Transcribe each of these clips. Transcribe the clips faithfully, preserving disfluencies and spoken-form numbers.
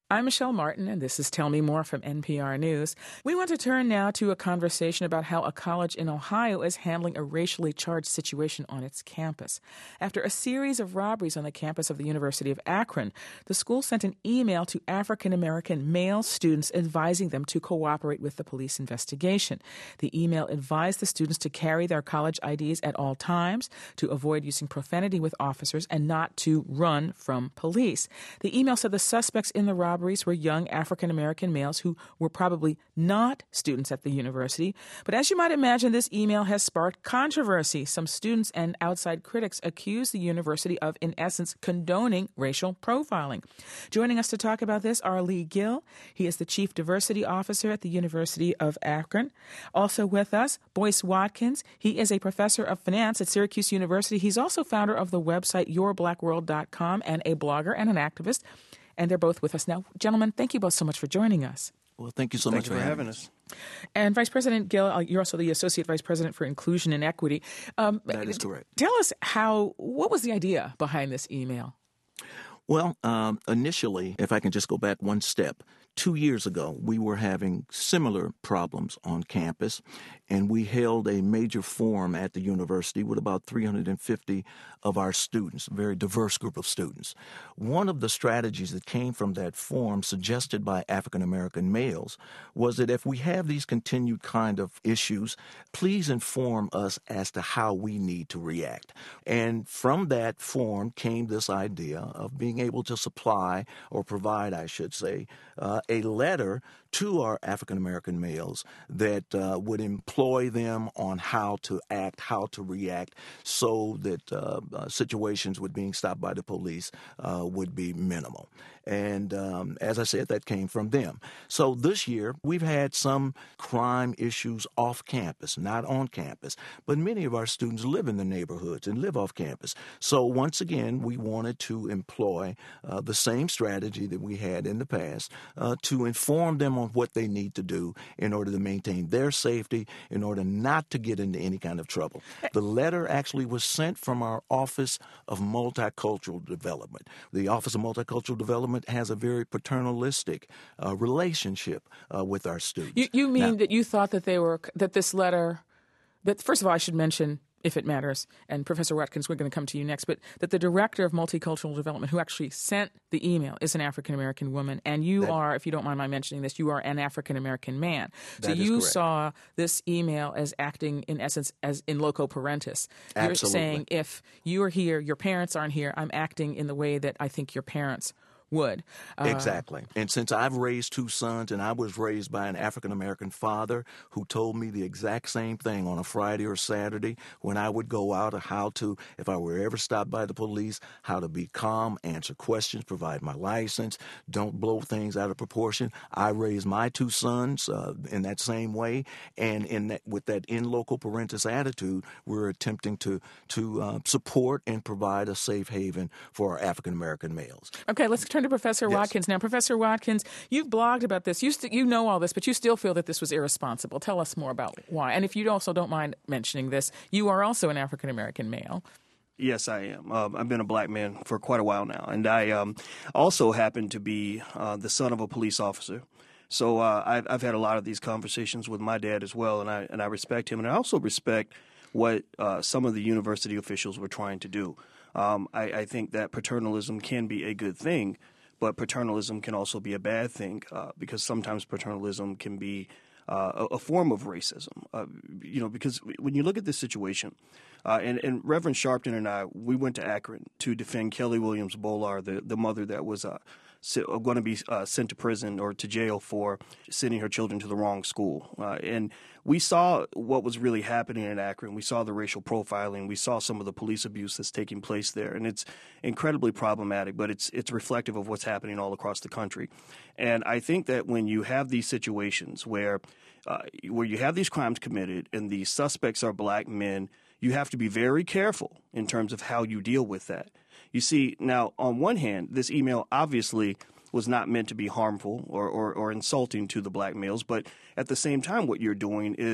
I'm Michelle Martin, and this is Tell Me More from N P R News. We want to turn now to a conversation about how a college in Ohio is handling a racially charged situation on its campus. After a series of robberies on the campus of the University of Akron, the school sent an email to African-American male students advising them to cooperate with the police investigation. The email advised the students to carry their college I Ds at all times, to avoid using profanity with officers, and not to run from police. The email said the suspects in the robbery were young African-American males who were probably not students at the university. But as you might imagine, this email has sparked controversy. Some students and outside critics accuse the university of, in essence, condoning racial profiling. Joining us to talk about this are Lee Gill. He is the Chief Diversity Officer at the University of Akron. Also with us, Boyce Watkins. He is a professor of finance at Syracuse University. He's also founder of the website your black world dot com and a blogger and an activist. And they're both with us now. Gentlemen, thank you both so much for joining us. Well, thank you so thank much you for having having us. And Vice President Gill, you're also the Associate Vice President for Inclusion and Equity. Um, that is correct. Tell us how, what was the idea behind this email? Well, um, initially, if I can just go back one step, two years ago, we were having similar problems on campus, and we held a major forum at the university with about three hundred fifty of our students, a very diverse group of students. One of the strategies that came from that forum, suggested by African-American males, was that if we have these continued kind of issues, please inform us as to how we need to react. And from that forum came this idea of being able to supply, or provide, I should say, uh, a letter to our African-American males that uh, would employ them on how to act, how to react, so that uh, uh, situations with being stopped by the police uh, would be minimal. And um, as I said, that came from them. So this year, we've had some crime issues off campus, not on campus, but many of our students live in the neighborhoods and live off campus. So once again, we wanted to employ uh, the same strategy that we had in the past uh, to inform them on what they need to do in order to maintain their safety, in order not to get into any kind of trouble. The letter actually was sent from our Office of Multicultural Development. The Office of Multicultural Development has a very paternalistic uh, relationship uh, with our students. You, you mean now, that you thought that they were, that this letter, that first of all, I should mention, if it matters, and Professor Watkins, we're going to come to you next, but that the Director of Multicultural Development, who actually sent the email, is an African-American woman, and you that, are, if you don't mind my mentioning this, you are an African-American man. So you correct. saw this email as acting, in essence, as in loco parentis. You're Absolutely. saying, if you are here, your parents aren't here, I'm acting in the way that I think your parents would. Uh, exactly. And since I've raised two sons, and I was raised by an African-American father who told me the exact same thing on a Friday or Saturday when I would go out, or how to, if I were ever stopped by the police, how to be calm, answer questions, provide my license, don't blow things out of proportion. I raised my two sons uh, in that same way, and in that, with that in loco parentis attitude, we're attempting to, to uh, support and provide a safe haven for our African-American males. Okay, let's turn to Professor Yes. Watkins. Now, Professor Watkins, you've blogged about this. You st- you know all this, but you still feel that this was irresponsible. Tell us more about why. And if you also don't mind mentioning this, you are also an African-American male. Yes, I am. Um, I've been a black man for quite a while now, and I um, also happen to be uh, the son of a police officer. So uh, I've, I've had a lot of these conversations with my dad as well, and I and I respect him, and I also respect what uh, some of the university officials were trying to do. Um, I, I think that paternalism can be a good thing, but paternalism can also be a bad thing uh, because sometimes paternalism can be uh, a, a form of racism. Uh, you know, because when you look at this situation, uh, and, and Reverend Sharpton and I, we went to Akron to defend Kelly Williams Bolar, the, the mother that was uh, going to be uh, sent to prison or to jail for sending her children to the wrong school. Uh, and we saw what was really happening in Akron. We saw the racial profiling. We saw some of the police abuse that's taking place there. And it's incredibly problematic, but it's it's reflective of what's happening all across the country. And I think that when you have these situations where uh, where you have these crimes committed and the suspects are black men, you have to be very careful in terms of how you deal with that. You see, now, on one hand, this email obviously was not meant to be harmful or, or, or insulting to the black males, but at the same time, what you're doing is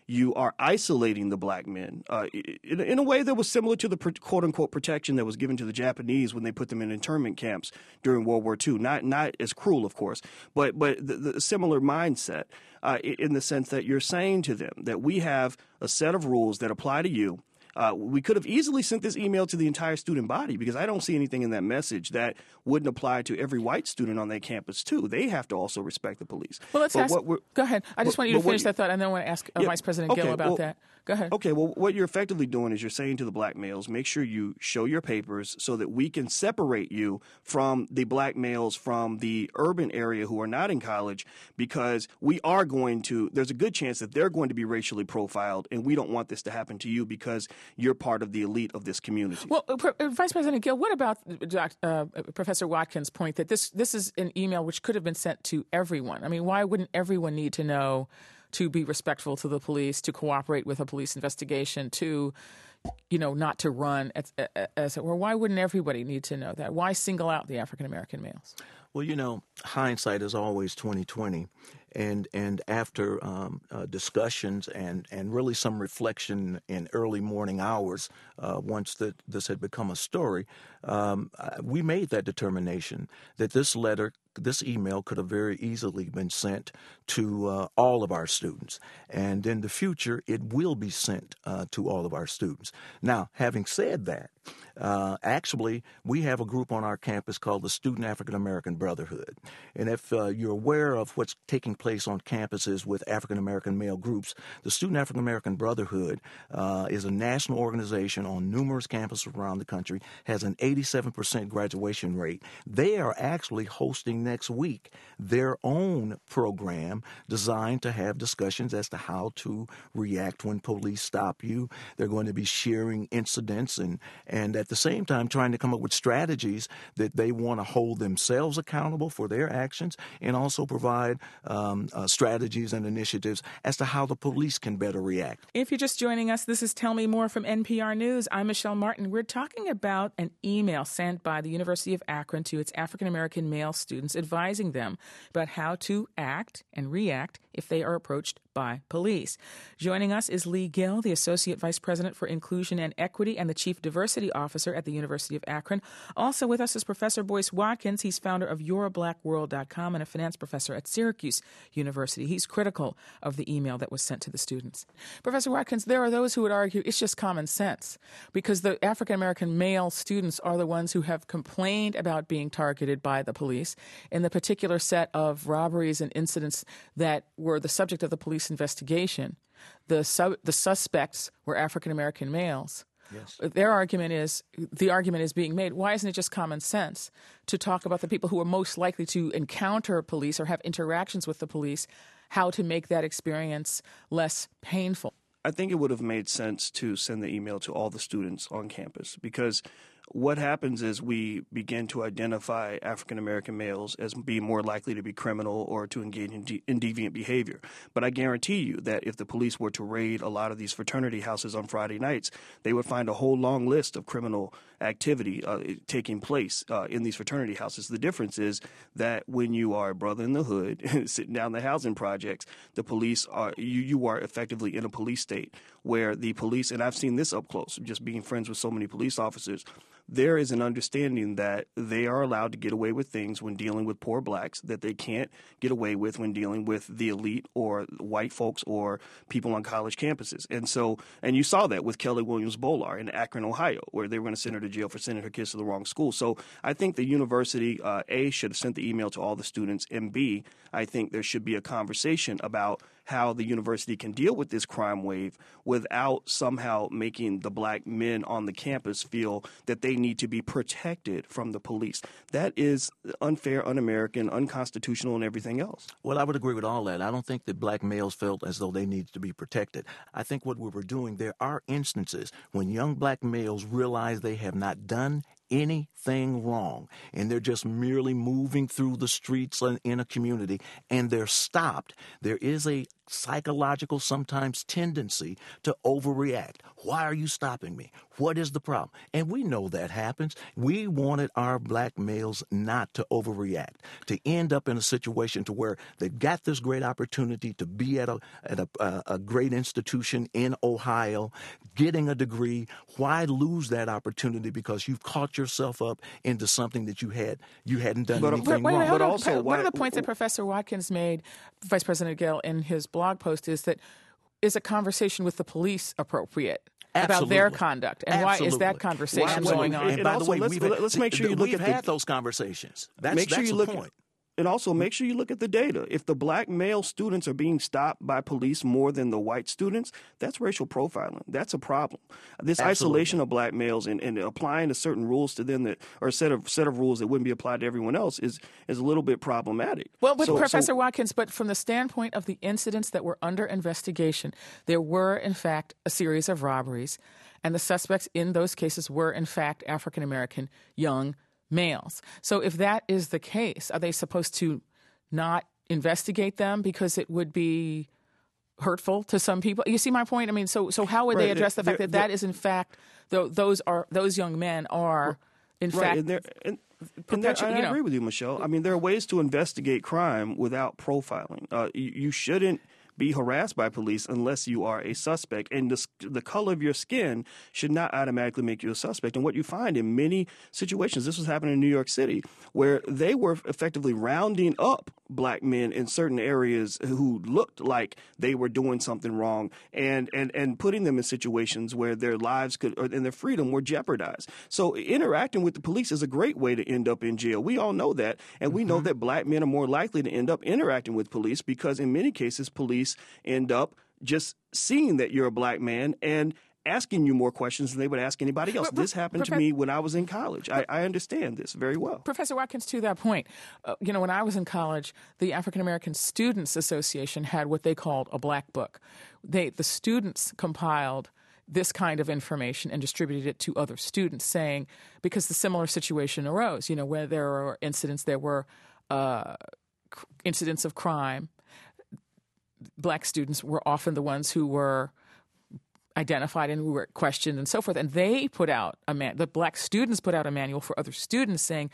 you are isolating the black men uh, in, in a way that was similar to the quote-unquote protection that was given to the Japanese when they put them in internment camps during World War Two. Not not as cruel, of course, but but the, the similar mindset uh, in the sense that you're saying to them that we have a set of rules that apply to you. Uh, we could have easily sent this email to the entire student body because I don't see anything in that message that wouldn't apply to every white student on their campus, too. They have to also respect the police. Well, let's but ask. Go ahead. I just but, want you to finish what, that thought, and then I want to ask uh, yeah, Vice President okay, Gill about well, that. Go ahead. Okay, well, what you're effectively doing is you're saying to the black males, make sure you show your papers so that we can separate you from the black males from the urban area who are not in college, because we are going to, there's a good chance that they're going to be racially profiled, and we don't want this to happen to you because you're part of the elite of this community. Well, uh, Vice President Gill, what about uh, Professor Watkins' point that this, this is an email which could have been sent to everyone? I mean, why wouldn't everyone need to know to be respectful to the police, to cooperate with a police investigation, to, you know, not to run, as, as it were? Why wouldn't everybody need to know that? Why single out the African-American males? Well, you know, hindsight is always twenty twenty. And and after um, uh, discussions and, and really some reflection in early morning hours, uh, once that this had become a story, um, we made that determination that this letter, this email could have very easily been sent to uh, all of our students. And in the future, it will be sent uh, to all of our students. Now, having said that, uh, actually, we have a group on our campus called the Student African American Brotherhood. And if uh, you're aware of what's taking place on campuses with African American male groups, the Student African American Brotherhood uh, is a national organization on numerous campuses around the country, has an eighty-seven percent graduation rate. They are actually hosting next week their own program designed to have discussions as to how to react when police stop you. They're going to be sharing incidents and, and at the same time trying to come up with strategies that they want to hold themselves accountable for their actions and also provide um, uh, strategies and initiatives as to how the police can better react. If you're just joining us, this is Tell Me More from N P R News. I'm Michelle Martin. We're talking about an email sent by the University of Akron to its African-American male students advising them about how to act and react if they are approached by police. Joining us is Lee Gill, the Associate Vice President for Inclusion and Equity and the Chief Diversity Officer at the University of Akron. Also with us is Professor Boyce Watkins. He's founder of your black world dot com and a finance professor at Syracuse University. He's critical of the email that was sent to the students. Professor Watkins, there are those who would argue it's just common sense because the African-American male students are the ones who have complained about being targeted by the police in the particular set of robberies and incidents that were the subject of the police investigation. The sub, the suspects were African-American males. Yes. Their argument is, the argument is being made, why isn't it just common sense to talk about the people who are most likely to encounter police or have interactions with the police, how to make that experience less painful? I think it would have made sense to send the email to all the students on campus because what happens is we begin to identify African-American males as being more likely to be criminal or to engage in, de- in deviant behavior. But I guarantee you that if the police were to raid a lot of these fraternity houses on Friday nights, they would find a whole long list of criminal activity uh, taking place uh, in these fraternity houses. The difference is that when you are a brother in the hood sitting down the housing projects, the police are you, you are effectively in a police state where the police, and I've seen this up close, just being friends with so many police officers, there is an understanding that they are allowed to get away with things when dealing with poor blacks that they can't get away with when dealing with the elite or white folks or people on college campuses. And so, and you saw that with Kelly Williams Bolar in Akron, Ohio, where they were going to send her to jail for sending her kids to the wrong school. So I think the university, uh, A, should have sent the email to all the students, and B, I think there should be a conversation about how the university can deal with this crime wave without somehow making the black men on the campus feel that they need to be protected from the police. That is unfair, un-American, unconstitutional, and everything else. Well, I would agree with all that. I don't think that black males felt as though they needed to be protected. I think what we were doing, there are instances when young black males realize they have not done anything wrong, and they're just merely moving through the streets in a community, and they're stopped, there is a psychological sometimes tendency to overreact. Why are you stopping me? What is the problem? And we know that happens. We wanted our black males not to overreact, to end up in a situation to where they've got this great opportunity to be at a at a, a, a great institution in Ohio, getting a degree. Why lose that opportunity because you've caught yourself up into something that you had you hadn't done but, anything wait, wait, wrong? But also, one why, of the points that Professor Watkins made, Vice President Gale, in his blog post is that is a conversation with the police appropriate? Absolutely. About their conduct, and Absolutely. why is that conversation why, going on? And, and by also, the way, let's, we've, let's make sure you look we've at had the, those conversations. That's, make sure that's you the look point. At, and also make sure you look at the data. If the black male students are being stopped by police more than the white students, that's racial profiling. That's a problem. This Absolutely. isolation of black males and, and applying a certain rules to them that, or a set of set of rules that wouldn't be applied to everyone else is is a little bit problematic. Well, but so, Professor so, Watkins, but from the standpoint of the incidents that were under investigation, there were in fact a series of robberies, and the suspects in those cases were in fact African American young males. So if that is the case, are they supposed to not investigate them because it would be hurtful to some people? You see my point? I mean, so so how would right, they address the fact that that is in fact th- those are those young men are in right, fact and there, and, and there, perpetu- I you know. agree with you, Michelle. I mean, there are ways to investigate crime without profiling. Uh, you, you shouldn't be harassed by police unless you are a suspect. And the, the color of your skin should not automatically make you a suspect. And what you find in many situations, this was happening in New York City, where they were effectively rounding up black men in certain areas who looked like they were doing something wrong and, and, and putting them in situations where their lives could or, and their freedom were jeopardized. So interacting with the police is a great way to end up in jail. We all know that. And we mm-hmm. know that black men are more likely to end up interacting with police because in many cases, police end up just seeing that you're a black man and asking you more questions than they would ask anybody else. But, this happened Prof- to me when I was in college. I, I understand this very well. Professor Watkins, to that point, uh, you know, when I was in college, the African American Students Association had what they called a black book. They, the students compiled this kind of information and distributed it to other students, saying, because the similar situation arose, you know, where there were incidents, there were uh, incidents of crime. Black students were often the ones who were identified and who were questioned and so forth. And they put out a man, the black students put out a manual for other students saying,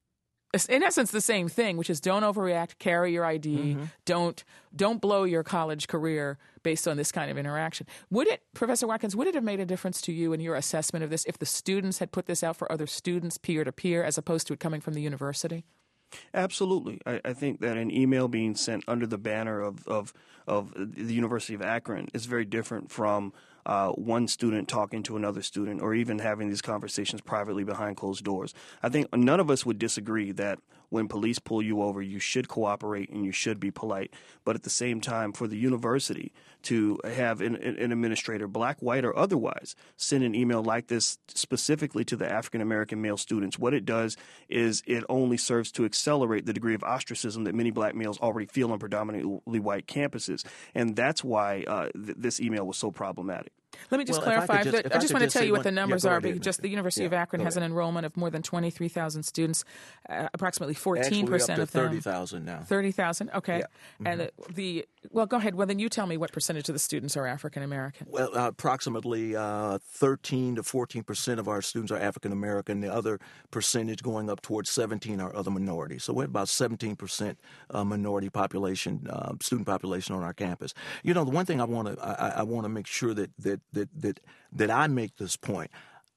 in essence, the same thing, which is don't overreact, carry your I D, mm-hmm. don't don't blow your college career based on this kind of interaction. Would it, Professor Watkins, would it have made a difference to you in your assessment of this if the students had put this out for other students, peer to peer, as opposed to it coming from the university? Absolutely. I, I think that an email being sent under the banner of, of, of the University of Akron is very different from uh, one student talking to another student or even having these conversations privately behind closed doors. I think none of us would disagree that when police pull you over, you should cooperate and you should be polite. But at the same time, for the university to have an, an administrator, black, white, or otherwise, send an email like this specifically to the African-American male students, what it does is it only serves to accelerate the degree of ostracism that many black males already feel on predominantly white campuses. And that's why uh, th- this email was so problematic. Let me just well, clarify. Just, that, I just I want to tell you what the numbers yeah, are. Because just the University yeah, of Akron has an enrollment of more than twenty-three thousand students, uh, approximately fourteen percent of them. thirty thousand now. thirty thousand, okay. Yeah. Mm-hmm. And the, the, well, go ahead. Well, then you tell me what percentage of the students are African American. Well, uh, approximately uh, thirteen to fourteen percent of our students are African American. The other percentage going up towards seventeen are other minorities. So we're about seventeen percent uh, minority population, uh, student population on our campus. You know, the one thing I want to I, I want to make sure that that that that that I make this point.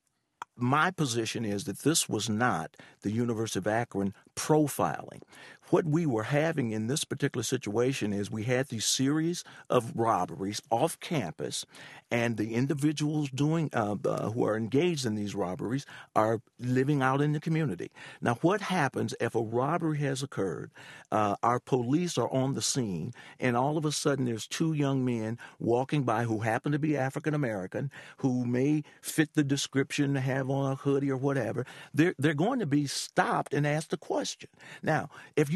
My position is that this was not the University of Akron profiling. What we were having in this particular situation is we had these series of robberies off campus, and the individuals doing uh, uh, who are engaged in these robberies are living out in the community. Now, what happens if a robbery has occurred? Uh, our police are on the scene, and all of a sudden there's two young men walking by who happen to be African American, who may fit the description, have on a hoodie or whatever. They're they're going to be stopped and asked a question. Now, if you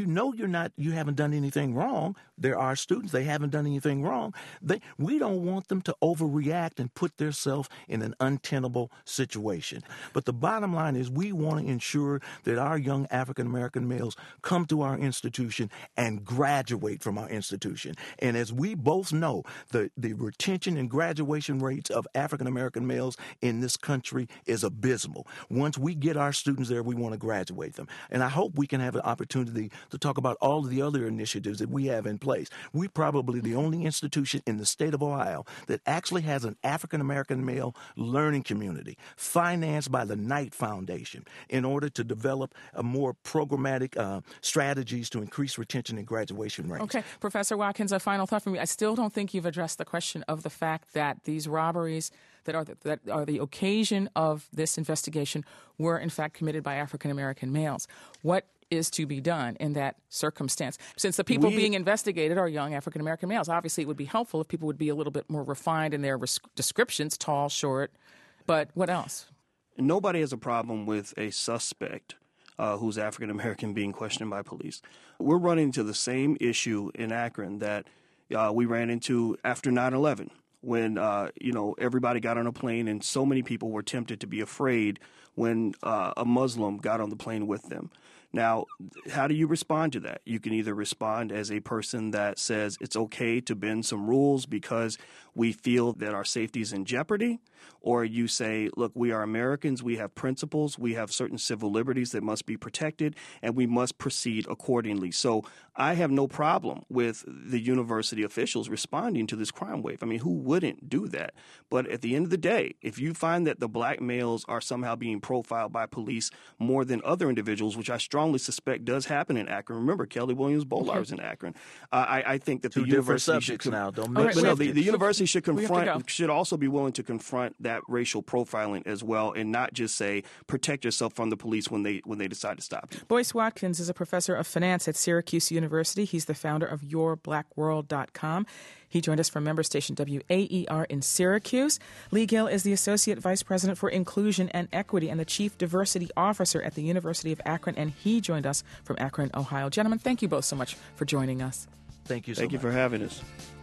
know you're not, you haven't done anything wrong. There are students, they haven't done anything wrong. They, we don't want them to overreact and put themselves in an untenable situation. But the bottom line is we want to ensure that our young African-American males come to our institution and graduate from our institution. And as we both know, the, the retention and graduation rates of African-American males in this country is abysmal. Once we get our students there, we want to graduate them. And I hope we can have an opportunity to talk about all of the other initiatives that we have in place. We're probably the only institution in the state of Ohio that actually has an African-American male learning community financed by the Knight Foundation in order to develop a more programmatic uh, strategies to increase retention and graduation rates. Okay. Professor Watkins, a final thought from you. I still don't think you've addressed the question of the fact that these robberies that are the, that are the occasion of this investigation were, in fact, committed by African-American males. What is to be done in that circumstance? Since the people we, being investigated are young African-American males, obviously it would be helpful if people would be a little bit more refined in their res- descriptions, tall, short, but what else? Nobody has a problem with a suspect uh, who's African-American being questioned by police. We're running into the same issue in Akron that uh, we ran into after nine eleven. When, uh, you know, everybody got on a plane and so many people were tempted to be afraid when uh, a Muslim got on the plane with them. Now, how do you respond to that? You can either respond as a person that says it's okay to bend some rules because we feel that our safety is in jeopardy, or you say, look, we are Americans, we have principles, we have certain civil liberties that must be protected, and we must proceed accordingly. So I have no problem with the university officials responding to this crime wave. I mean, who wouldn't do that? But at the end of the day, if you find that the black males are somehow being profiled by police more than other individuals, which I strongly suspect does happen in Akron. Remember, Kelly Williams Bolar is in Akron. Uh, I, I think that Two the different university subjects should, now. Don't but, mix but no, the, subjects. the university should We have to confront, go. should also be willing to confront that racial profiling as well, and not just say protect yourself from the police when they when they decide to stop you. Boyce Watkins is a professor of finance at Syracuse University. He's the founder of your black world dot com. He joined us from member station W A E R in Syracuse. Lee Gill is the Associate Vice President for Inclusion and Equity and the Chief Diversity Officer at the University of Akron, and he joined us from Akron, Ohio. Gentlemen, thank you both so much for joining us. Thank you so Thank you much. for having us.